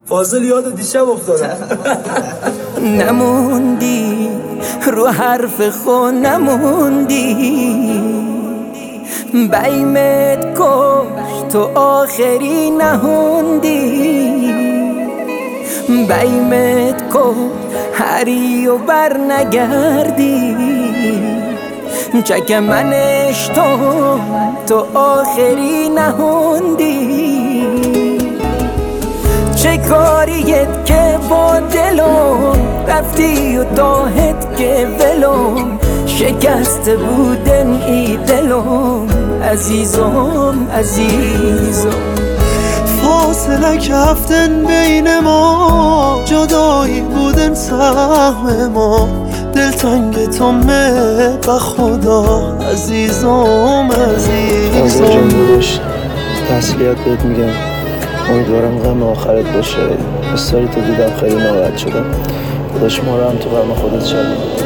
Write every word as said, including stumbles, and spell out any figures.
فاضل یاد دیشب افتادم. نموندی رو حرف خود نموندی، بیمت کش تو آخری نهوندی، بیمت کش هری و بر نگردی، چک منش تو تو آخری نهوندی. چه کاریت که با دلم رفتی و داهت که ولم، شکسته بودن ای دلم عزیزم عزیزم. فاصله کفتن بین ما، جدایی بودن سهم ما، دلتنگ تو مه بخدا عزیزم عزیزم. تسلیت بهت میگم، امیدوارم غم آخرت باشه. استوری تو دیدم خیلی ناراحت شدم. داداش ما رو هم تو غم خودت شدیم.